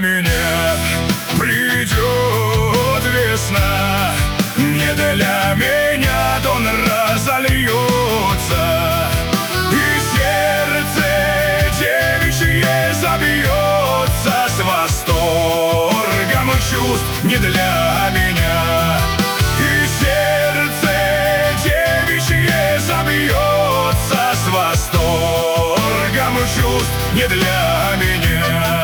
меня придет весна, не для меня дон разольется, и сердце девичье забьется с восторгом чувств не для меня. И сердце девичье забьется с восторгом чувств не для меня.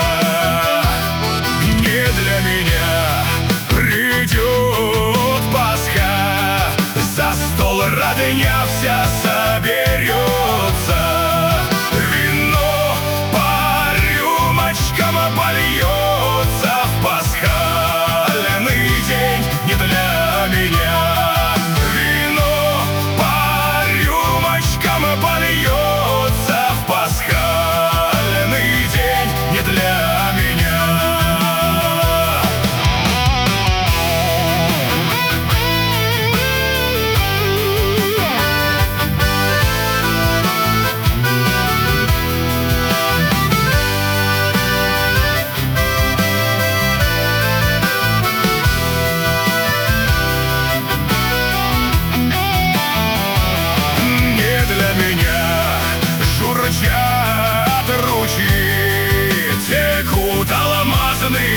Не для меня придет Пасха, за стол родня вся соберется, вино по рюмочкам польется в пасхальный день не для меня. Вино по рюмочкам польется в пасхальный день не для меня. Журчат ручьи, текут алмазные